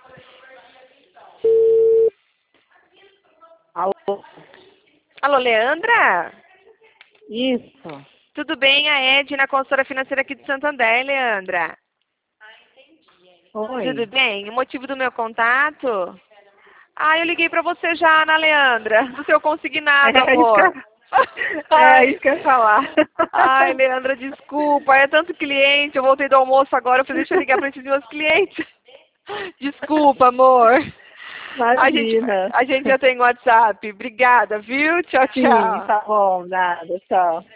Alô? Alô, Leandra? Isso. Tudo bem? A Edna, consultora financeira aqui de Santander, Leandra. Oi. Tudo bem? O motivo do meu contato? Ah, eu liguei pra você já, Ana Leandra. Do seu consignado, amor. Isso que eu ia falar. Ai, Leandra, desculpa. É tanto cliente. Eu voltei do almoço agora. Eu falei, deixa eu ligar pra esses meus clientes. Desculpa, amor. Imagina. A gente já tem WhatsApp. Obrigada, viu? Tchau, Sim, tchau. tá bom, nada, tchau.